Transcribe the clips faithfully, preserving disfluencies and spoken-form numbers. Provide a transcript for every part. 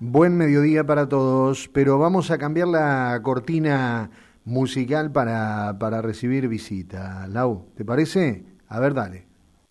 Buen mediodía para todos, pero vamos a cambiar la cortina musical para, para recibir visita. Lau, ¿te parece? A ver, dale.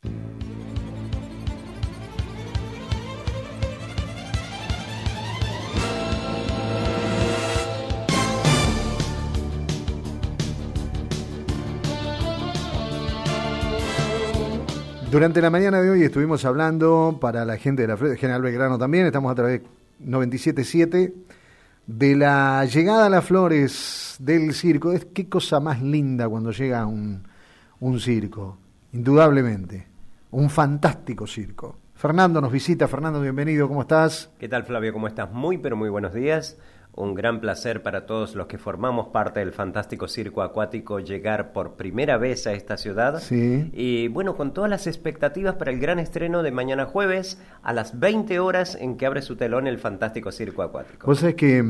Durante la mañana de hoy estuvimos hablando para la gente de la General Belgrano también, estamos a través de noventa y siete punto siete, de la llegada a las flores del circo. Es qué cosa más linda cuando llega un, un circo, indudablemente, un fantástico circo. Fernando nos visita. Fernando, bienvenido, ¿cómo estás? ¿Qué tal, Flavio? ¿Cómo estás? Muy, pero muy buenos días. Un gran placer para todos los que formamos parte del fantástico circo acuático llegar por primera vez a esta ciudad. Sí. Y bueno, con todas las expectativas para el gran estreno de mañana jueves a las veinte horas en que abre su telón el fantástico circo acuático. Vos sabés que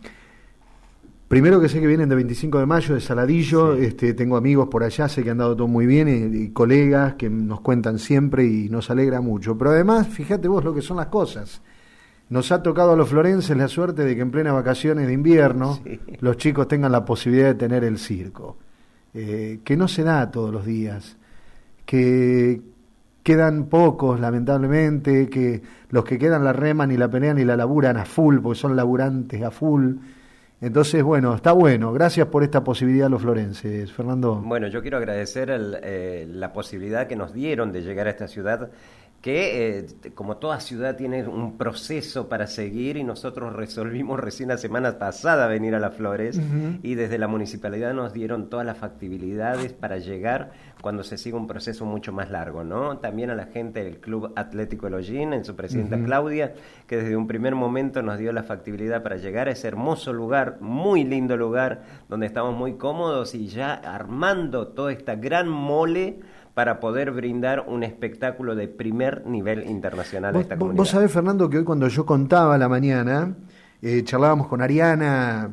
primero que sé que vienen de veinticinco de mayo de Saladillo, sí. este, tengo amigos por allá, sé que han dado todo muy bien y, y colegas que nos cuentan siempre y nos alegra mucho. Pero además, fíjate vos lo que son las cosas. Nos ha tocado a los florenses la suerte de que en plenas vacaciones de invierno sí. los chicos tengan la posibilidad de tener el circo, eh, que no se da todos los días, que quedan pocos lamentablemente, que los que quedan la reman y la pelean y la laburan a full, porque son laburantes a full. Entonces, bueno, está bueno. Gracias por esta posibilidad a los florenses, Fernando. Bueno, yo quiero agradecer el, eh, la posibilidad que nos dieron de llegar a esta ciudad, que eh, como toda ciudad tiene un proceso para seguir, y nosotros resolvimos recién la semana pasada venir a Las Flores, uh-huh. y desde la municipalidad nos dieron todas las factibilidades para llegar cuando se siga un proceso mucho más largo, ¿no? También a la gente del Club Atlético El Hollín, en su presidenta uh-huh. Claudia, que desde un primer momento nos dio la factibilidad para llegar a ese hermoso lugar, muy lindo lugar, donde estamos muy cómodos y ya armando toda esta gran mole para poder brindar un espectáculo de primer nivel internacional a esta comunidad. Vos sabés, Fernando, que hoy cuando yo contaba a la mañana, eh, charlábamos con Ariana,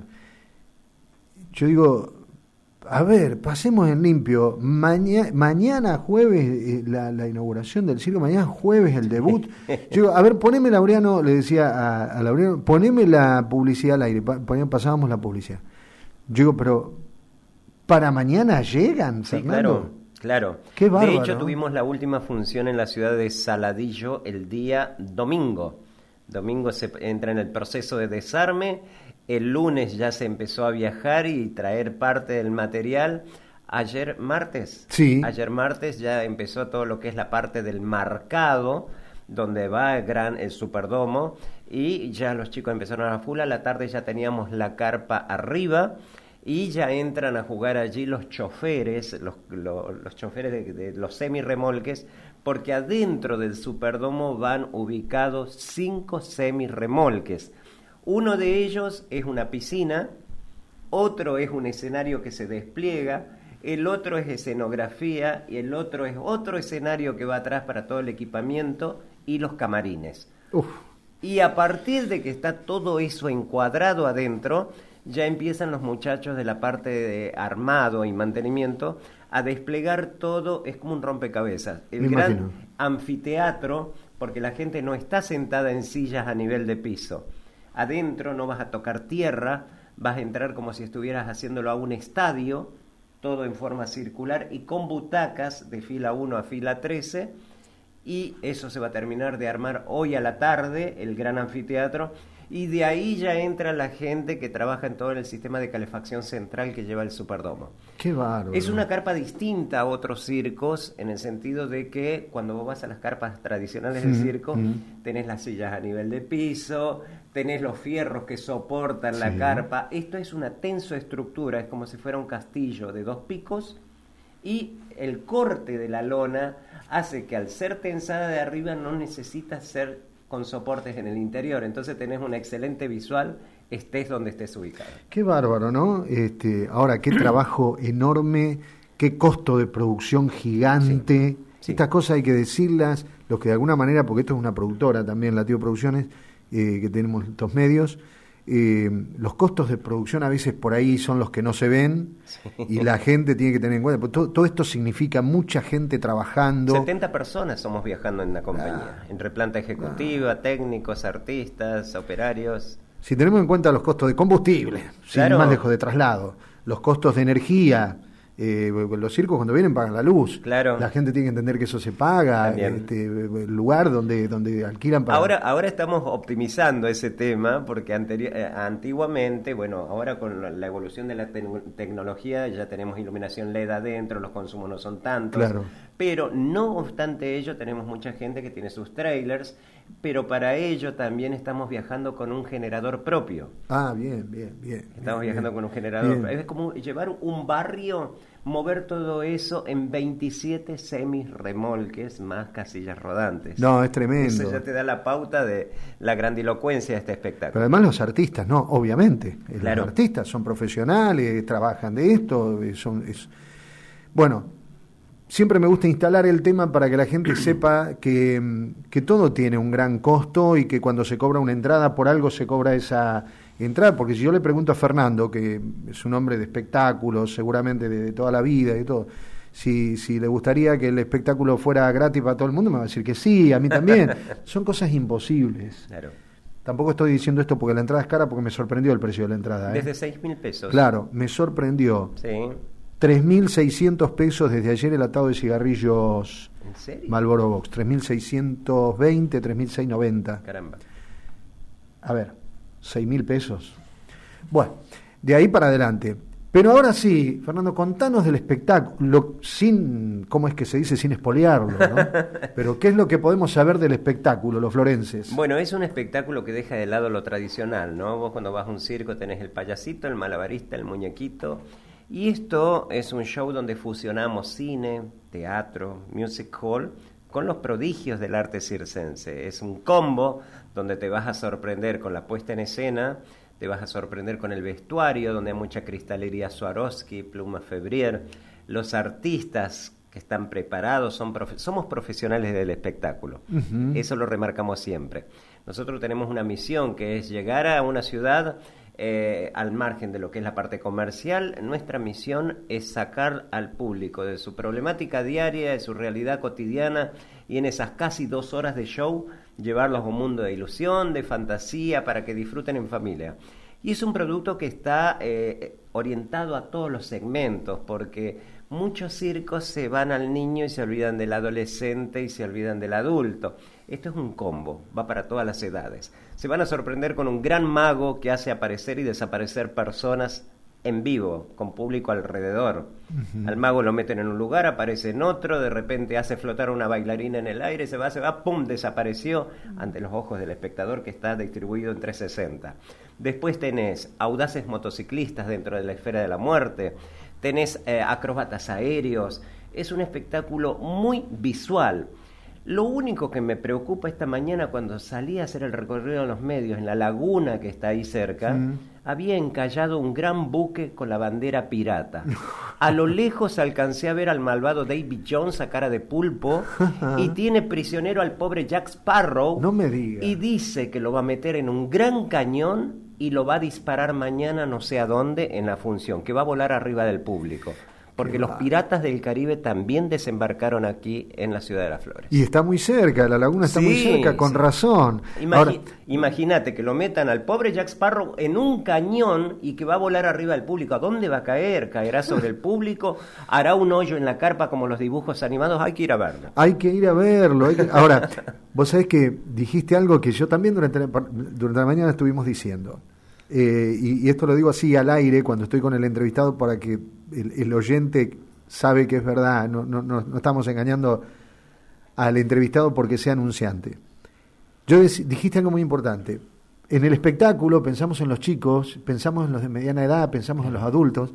yo digo, a ver, pasemos en limpio, Maña, mañana jueves eh, la, la inauguración del circo, mañana jueves el debut. Yo digo, a ver, poneme, Laureano, le decía a, a Laureano, poneme la publicidad al aire, Pon, pasábamos la publicidad. Yo digo, pero ¿para mañana llegan, sí, Fernando? Claro. Claro, Qué bárbaro. De hecho tuvimos la última función en la ciudad de Saladillo el día domingo. Domingo se entra en el proceso de desarme, el lunes ya se empezó a viajar y traer parte del material. Ayer martes, sí. ayer martes ya empezó todo lo que es la parte del marcado, donde va el gran el Superdomo, y ya los chicos empezaron a la full. A la tarde ya teníamos la carpa arriba, y ya entran a jugar allí los choferes, los, los, los choferes de, de los semirremolques, porque adentro del Superdomo van ubicados cinco semirremolques. Uno de ellos es una piscina, otro es un escenario que se despliega, el otro es escenografía y el otro es otro escenario que va atrás para todo el equipamiento y los camarines. Uf. Y a partir de que está todo eso encuadrado adentro, ya empiezan los muchachos de la parte de armado y mantenimiento a desplegar todo. Es como un rompecabezas. El Me gran imagino. Anfiteatro, porque la gente no está sentada en sillas a nivel de piso. Adentro no vas a tocar tierra, vas a entrar como si estuvieras haciéndolo a un estadio, todo en forma circular y con butacas de fila uno a fila trece, y eso se va a terminar de armar hoy a la tarde, el gran anfiteatro. Y de ahí ya entra la gente que trabaja en todo el sistema de calefacción central que lleva el Superdomo. ¡Qué bárbaro! Es una carpa distinta a otros circos, en el sentido de que cuando vos vas a las carpas tradicionales del circo, mm. tenés las sillas a nivel de piso, tenés los fierros que soportan sí. la carpa. Esto es una tensoestructura, es como si fuera un castillo de dos picos, y el corte de la lona hace que al ser tensada de arriba no necesita ser con soportes en el interior, entonces tenés una excelente visual, estés donde estés ubicado. Qué bárbaro, ¿no? Este, ahora, qué trabajo enorme, qué costo de producción gigante. Sí, sí. Estas cosas hay que decirlas, los que de alguna manera, porque esto es una productora también, Latido Producciones, eh, que tenemos estos medios, eh, los costos de producción a veces por ahí son los que no se ven, sí. Y la gente tiene que tener en cuenta, todo, todo esto significa mucha gente trabajando. setenta personas somos viajando en la compañía, ah, entre planta ejecutiva, ah. técnicos, artistas, operarios. Si tenemos en cuenta los costos de combustible, claro. Sin más lejos de traslado, los costos de energía, eh, los circos cuando vienen pagan la luz, claro. La gente tiene que entender que eso se paga, este, el lugar donde, donde alquilan para... Ahora, ahora estamos optimizando ese tema porque anteri- eh, antiguamente, bueno, ahora con la, la evolución de la te- tecnología ya tenemos iluminación L E D adentro, los consumos no son tantos, claro. Pero no obstante ello tenemos mucha gente que tiene sus trailers, pero para ello también estamos viajando con un generador propio. Ah, bien, bien, bien. Estamos bien, viajando bien, con un generador. bien. Es como llevar un barrio, mover todo eso en veintisiete semirremolques más casillas rodantes. No, es tremendo. Eso ya te da la pauta de la grandilocuencia de este espectáculo. Pero además los artistas, no, obviamente. Claro. Los artistas son profesionales, trabajan de esto, son... Es... Bueno... Siempre me gusta instalar el tema para que la gente sepa que, que todo tiene un gran costo y que cuando se cobra una entrada, por algo se cobra esa entrada. Porque si yo le pregunto a Fernando, que es un hombre de espectáculos, seguramente de, de toda la vida y todo, si, si le gustaría que el espectáculo fuera gratis para todo el mundo, me va a decir que sí, a mí también. Son cosas imposibles. Claro. Tampoco estoy diciendo esto porque la entrada es cara, porque me sorprendió el precio de la entrada. ¿eh? Desde seis mil pesos. Claro, me sorprendió. Sí. tres mil seiscientos pesos desde ayer el atado de cigarrillos. ¿En serio? Marlboro Box, tres mil seiscientos veinte, tres mil seiscientos noventa. Caramba. A ver, seis mil pesos. Bueno, de ahí para adelante. Pero ahora sí, Fernando, contanos del espectáculo, sin, ¿cómo es que se dice? Sin espolearlo, ¿no? Pero ¿qué es lo que podemos saber del espectáculo, los florenses? Bueno, es un espectáculo que deja de lado lo tradicional, ¿no? Vos cuando vas a un circo tenés el payasito, el malabarista, el muñequito. Y esto es un show donde fusionamos cine, teatro, music hall con los prodigios del arte circense. Es un combo donde te vas a sorprender con la puesta en escena, te vas a sorprender con el vestuario, donde hay mucha cristalería Swarovski, pluma Febrier. Los artistas que están preparados, son profe- somos profesionales del espectáculo. Uh-huh. Eso lo remarcamos siempre. Nosotros tenemos una misión que es llegar a una ciudad... Eh, al margen de lo que es la parte comercial, nuestra misión es sacar al público de su problemática diaria, de su realidad cotidiana, y en esas casi dos horas de show llevarlos a un mundo de ilusión, de fantasía, para que disfruten en familia. Y es un producto que está eh, orientado a todos los segmentos, porque muchos circos se van al niño y se olvidan del adolescente y se olvidan del adulto. Esto es un combo, va para todas las edades. Se van a sorprender con un gran mago que hace aparecer y desaparecer personas en vivo, con público alrededor. Uh-huh. Al mago lo meten en un lugar, aparece en otro, de repente hace flotar una bailarina en el aire, se va, se va, ¡pum!, desapareció ante los ojos del espectador, que está distribuido en trescientos sesenta. Después tenés audaces motociclistas dentro de la esfera de la muerte, tenés eh, acróbatas aéreos. Es un espectáculo muy visual. Lo único que me preocupa esta mañana, cuando salí a hacer el recorrido en los medios, en la laguna que está ahí cerca, mm. había encallado un gran buque con la bandera pirata. A lo lejos alcancé a ver al malvado Davy Jones a cara de pulpo y tiene prisionero al pobre Jack Sparrow. No me digas. Y dice que lo va a meter en un gran cañón y lo va a disparar mañana no sé a dónde en la función, que va a volar arriba del público. Porque los piratas del Caribe también desembarcaron aquí en la ciudad de Las Flores. Y está muy cerca, la laguna está sí, muy cerca, con sí. razón. Imagi- Ahora... Imagínate que lo metan al pobre Jack Sparrow en un cañón y que va a volar arriba del público. ¿A dónde va a caer? ¿Caerá sobre el público? ¿Hará un hoyo en la carpa como los dibujos animados? Hay que ir a verlo. Hay que ir a verlo. Hay que... Ahora, vos sabés que dijiste algo que yo también durante la, durante la mañana estuvimos diciendo. Eh, y, y esto lo digo así al aire cuando estoy con el entrevistado para que el, el oyente sabe que es verdad, no, no, no, no estamos engañando al entrevistado porque sea anunciante. Yo dec- dijiste algo muy importante. En el espectáculo pensamos en los chicos, pensamos en los de mediana edad, pensamos en los adultos.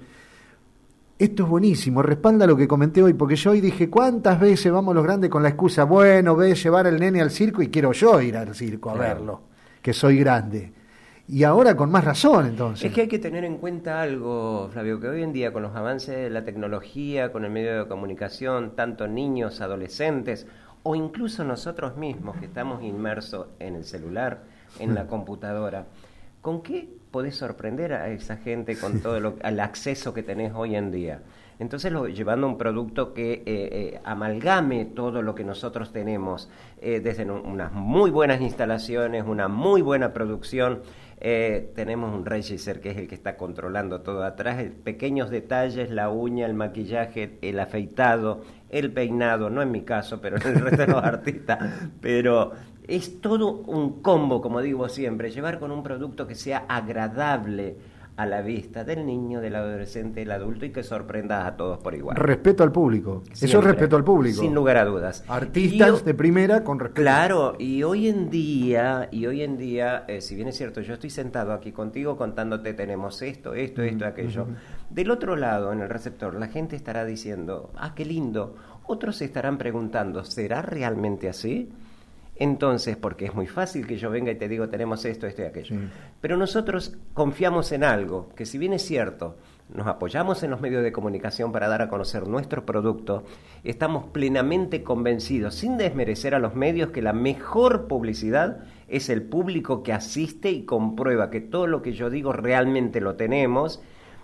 Esto es buenísimo, respalda lo que comenté hoy, porque yo hoy dije, ¿cuántas veces vamos los grandes con la excusa, bueno, ve llevar al nene al circo y quiero yo ir al circo a claro. verlo, que soy grande? Y ahora con más razón, entonces. Es que hay que tener en cuenta algo, Flavio, que hoy en día con los avances de la tecnología, con el medio de comunicación, tanto niños, adolescentes, o incluso nosotros mismos que estamos inmersos en el celular, en la computadora, ¿con qué podés sorprender a esa gente con todo lo, el acceso que tenés hoy en día? Entonces, lo, llevando un producto que eh, eh, amalgame todo lo que nosotros tenemos, eh, desde no, unas muy buenas instalaciones, una muy buena producción. Eh, tenemos un regisseur que es el que está controlando todo atrás, el, pequeños detalles, la uña, el maquillaje, el afeitado, el peinado, no en mi caso, pero en el resto de los artistas, pero es todo un combo, como digo siempre, llevar con un producto que sea agradable a la vista del niño, del adolescente, del adulto, y que sorprenda a todos por igual. Respeto al público. Siempre. Eso es respeto al público. Sin lugar a dudas. Artistas y, de primera con respeto. Claro, y hoy en día, y hoy en día, eh, si bien es cierto, yo estoy sentado aquí contigo contándote tenemos esto, esto, esto, aquello. Uh-huh. Del otro lado, en el receptor, la gente estará diciendo, ah, qué lindo. Otros se estarán preguntando, ¿será realmente así? Entonces, porque es muy fácil que yo venga y te digo tenemos esto, esto y aquello. Sí. Pero nosotros confiamos en algo, que si bien es cierto, nos apoyamos en los medios de comunicación para dar a conocer nuestro producto, estamos plenamente convencidos, sin desmerecer a los medios, que la mejor publicidad es el público que asiste y comprueba que todo lo que yo digo realmente lo tenemos.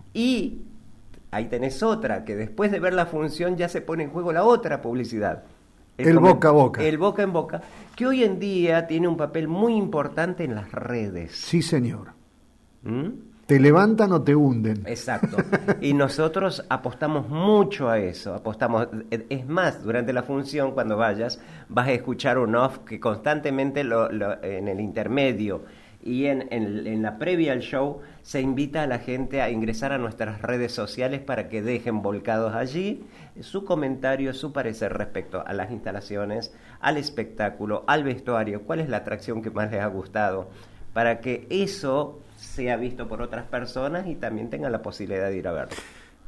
Y ahí tenés otra, que después de ver la función ya se pone en juego la otra publicidad. El, el boca a boca. El boca en boca, que hoy en día tiene un papel muy importante en las redes. Sí, señor. ¿Mm? Te levantan o te hunden. Exacto. Y nosotros apostamos mucho a eso. Apostamos. Es más, durante la función, cuando vayas, vas a escuchar un off que constantemente lo, lo, en el intermedio y en, en, en la previa al show se invita a la gente a ingresar a nuestras redes sociales para que dejen volcados allí su comentario, su parecer respecto a las instalaciones, al espectáculo, al vestuario, cuál es la atracción que más les ha gustado, para que eso sea visto por otras personas y también tengan la posibilidad de ir a verlo.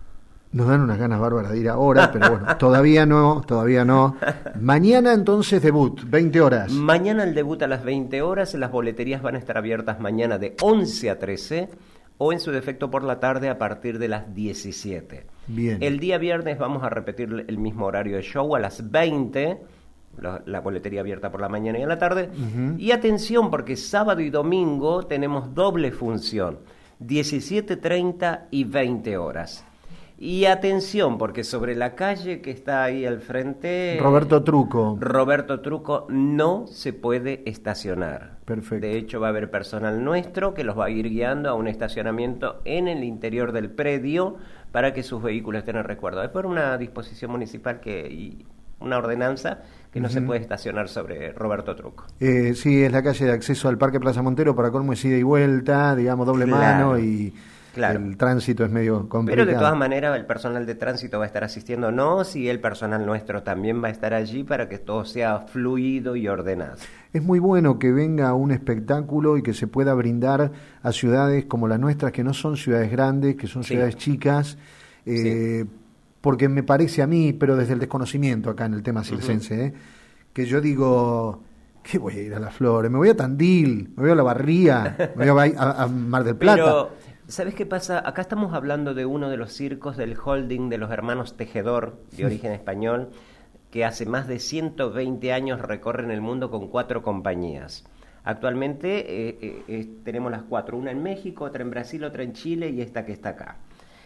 Nos dan unas ganas bárbaras de ir ahora, pero bueno, todavía no, todavía no. Mañana entonces debut, veinte horas. Mañana el debut a las veinte horas, las boleterías van a estar abiertas mañana de once a trece o en su defecto por la tarde a partir de las diecisiete. Bien. El día viernes vamos a repetir el mismo horario de show a las veinte, la, la boletería abierta por la mañana y en la tarde. Uh-huh. Y atención, porque sábado y domingo tenemos doble función, diecisiete treinta y veinte horas. Y atención, porque sobre la calle que está ahí al frente... Roberto Truco. Roberto Truco no se puede estacionar. Perfecto. De hecho, va a haber personal nuestro que los va a ir guiando a un estacionamiento en el interior del predio para que sus vehículos estén en resguardo. Es por una disposición municipal que y una ordenanza que no uh-huh. se puede estacionar sobre Roberto Truco. Eh, sí, es la calle de acceso al Parque Plaza Montero, para colmo es ida y vuelta, digamos, doble claro. mano y... Claro. El tránsito es medio complicado. Pero de todas maneras el personal de tránsito va a estar asistiéndonos y el personal nuestro también va a estar allí para que todo sea fluido y ordenado. Es muy bueno que venga un espectáculo y que se pueda brindar a ciudades como las nuestras, que no son ciudades grandes, que son ciudades sí. chicas, eh, sí. porque me parece a mí, pero desde el desconocimiento acá en el tema circense, uh-huh. eh, que yo digo... ¿Qué voy a ir a Las Flores? Me voy a Tandil, me voy a La Barría, me voy a, a, a Mar del Plata. Pero... ¿Sabes qué pasa? Acá estamos hablando de uno de los circos del holding de los hermanos Tejedor, de origen español, que hace más de ciento veinte años recorren el mundo con cuatro compañías. Actualmente eh, eh, eh, tenemos las cuatro, una en México, otra en Brasil, otra en Chile y esta que está acá.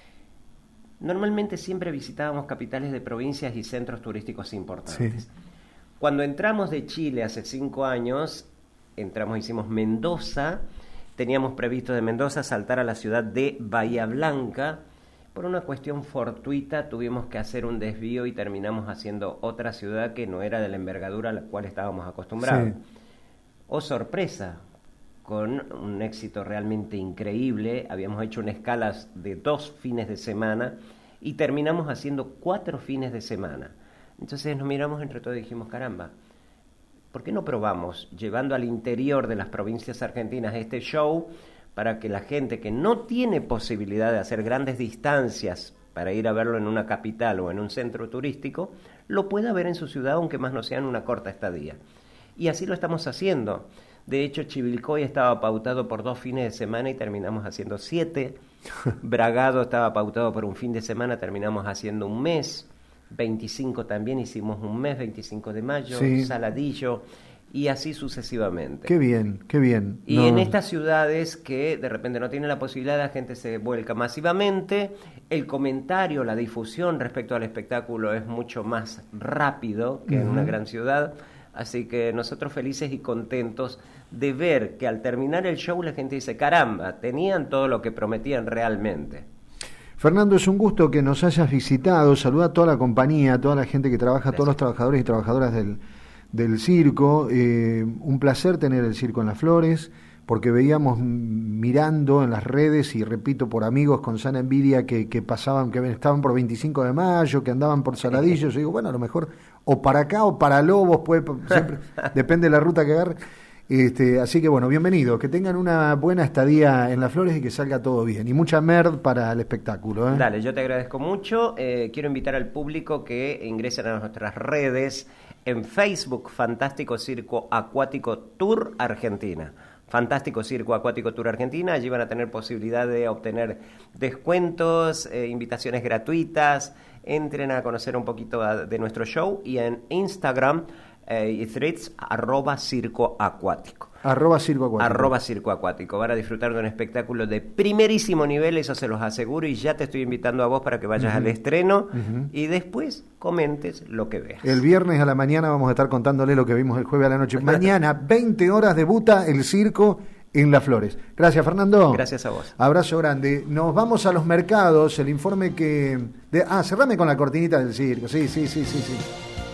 Normalmente siempre visitábamos capitales de provincias y centros turísticos importantes. Sí. Cuando entramos de Chile hace cinco años, entramos, hicimos Mendoza. Teníamos previsto de Mendoza saltar a la ciudad de Bahía Blanca. Por una cuestión fortuita tuvimos que hacer un desvío y terminamos haciendo otra ciudad que no era de la envergadura a la cual estábamos acostumbrados. Sí. Oh, sorpresa, con un éxito realmente increíble. Habíamos hecho una escala de dos fines de semana y terminamos haciendo cuatro fines de semana. Entonces nos miramos entre todos y dijimos, caramba, ¿por qué no probamos llevando al interior de las provincias argentinas este show para que la gente que no tiene posibilidad de hacer grandes distancias para ir a verlo en una capital o en un centro turístico, lo pueda ver en su ciudad, aunque más no sea en una corta estadía? Y así lo estamos haciendo. De hecho, Chivilcoy estaba pautado por dos fines de semana y terminamos haciendo siete. Bragado estaba pautado por un fin de semana, terminamos haciendo un mes. veinticinco también hicimos un mes, veinticinco de mayo, sí. Saladillo, y así sucesivamente. Qué bien, qué bien. Y no. en estas ciudades que de repente no tienen la posibilidad, la gente se vuelca masivamente, el comentario, la difusión respecto al espectáculo es mucho más rápido que uh-huh. en una gran ciudad, así que nosotros felices y contentos de ver que al terminar el show la gente dice, caramba, tenían todo lo que prometían realmente. Fernando, es un gusto que nos hayas visitado, saluda a toda la compañía, a toda la gente que trabaja, a todos los trabajadores y trabajadoras del del circo, eh, un placer tener el circo en Las Flores, porque veíamos mirando en las redes, y repito, por amigos con sana envidia, que, que pasaban, que estaban por veinticinco de mayo, que andaban por Saladillo. Yo digo, bueno, a lo mejor o para acá o para Lobos, puede, siempre, depende de la ruta que agarre. Este, así que bueno, bienvenidos, que tengan una buena estadía en Las Flores y que salga todo bien. Y mucha merd para el espectáculo, ¿eh? Dale, yo te agradezco mucho. Eh, quiero invitar al público que ingresen a nuestras redes. En Facebook, Fantástico Circo Acuático Tour Argentina. Fantástico Circo Acuático Tour Argentina. Allí van a tener posibilidad de obtener descuentos, eh, invitaciones gratuitas. Entren a conocer un poquito a, de nuestro show. Y en Instagram eh, y threads, arroba circo acuático. Arroba circo acuático. Arroba circo acuático. Van a disfrutar de un espectáculo de primerísimo nivel, eso se los aseguro, y ya te estoy invitando a vos para que vayas uh-huh. al estreno uh-huh. y después comentes lo que veas. El viernes a la mañana vamos a estar contándole lo que vimos el jueves a la noche. Mañana, veinte horas, debuta el circo en Las Flores. Gracias, Fernando. Gracias a vos. Abrazo grande. Nos vamos a los mercados, el informe que... De... Ah, cerrame con la cortinita del circo. Sí, sí, sí, sí, sí.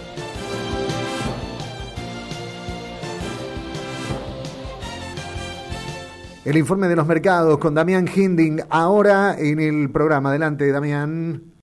El informe de los mercados con Damián Hinding, ahora en el programa. Adelante, Damián.